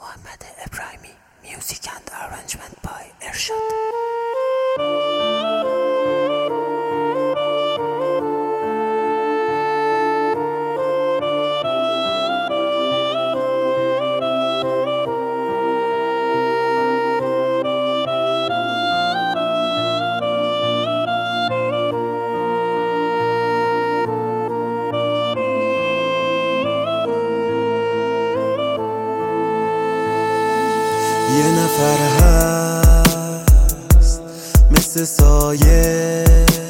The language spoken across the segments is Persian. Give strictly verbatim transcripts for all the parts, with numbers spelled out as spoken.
محمد ابراهیمی. Music and arrangement by ارشاد. یه نفر هست مثل سایه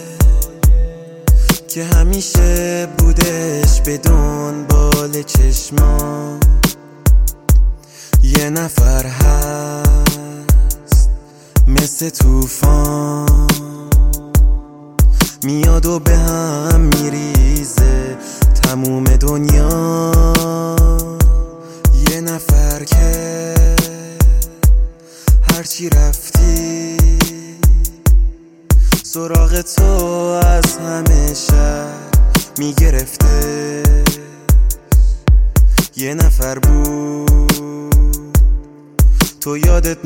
که همیشه بودش به دنبال چشما. یه نفر هست مثل طوفان میاد و به هم میریزه تموم دنیا. یه نفر که هرچی رفتی سراغ تو از همه شهر میگرفته. یه نفر بود تو یادت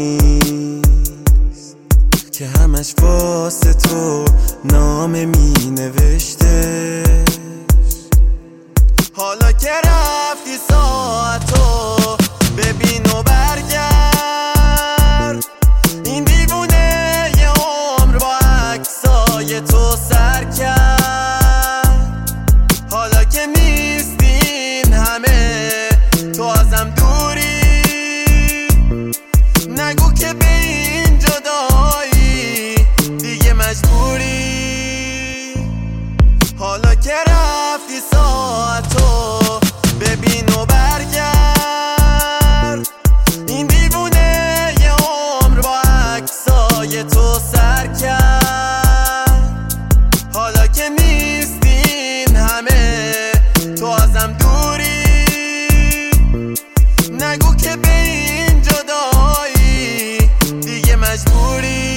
نیست که همش واسه تو نامه می نوشته. حالا که رفتی ساعتو ببین و برگرد، این دیوونه یه عمر با عکسای تو سر کرد. حالا که نیستین همه تو ازم دوری، نگو که به این جدایی دیگه مجبوری. حالا که رفتی ساعتو ببین و برگرد، این دیوونه یه عمر با عکسای تو سر کرد. حالا که نیستین همه تو ازم دوری، نگو که به این جدایی دیگه مجبوری.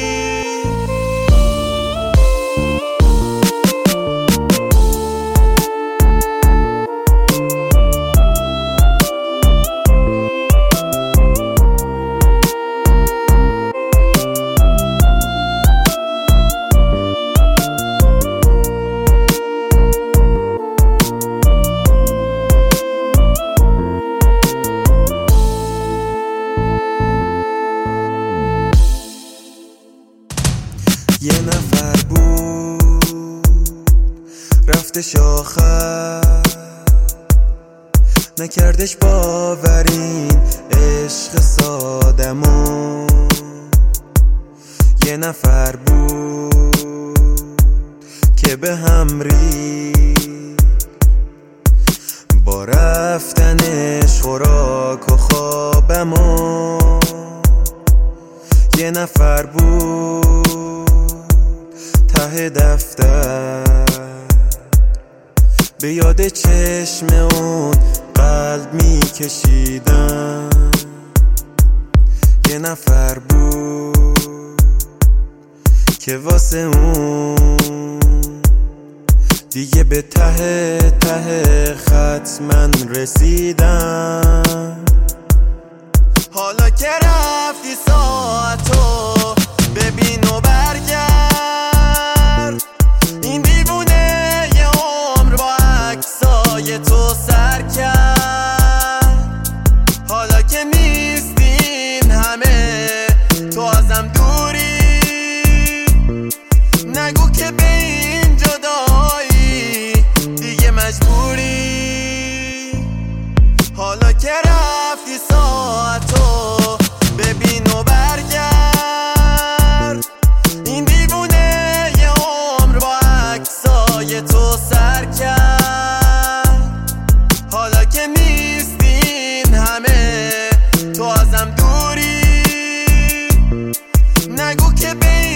یه نفر بود رفتش آخر، نکردش باورین عشق سادمو. یه نفر بود که به هم ریخت با رفتنش خوراک و خوابمو. یه نفر بود ته دفتر به یاد چشم اون قلب می کشیدم. یه نفر بود که واسه اون دیگه به ته ته خط من رسیدم. حالا که رفتی ساعتو ببین و برگرد، این دیوونه یه عمر با عکسای تو سر کرد. حالا که نیستین همه تو ازم دوری، نگو که به این جدایی دیگه مجبوری. حالا که رفتی ساعتو ببین و برگرد، این دیوونه یه عمر با عکسای تو سر کرد. حالا که نیستین همه تو ازم دوری، نگو که به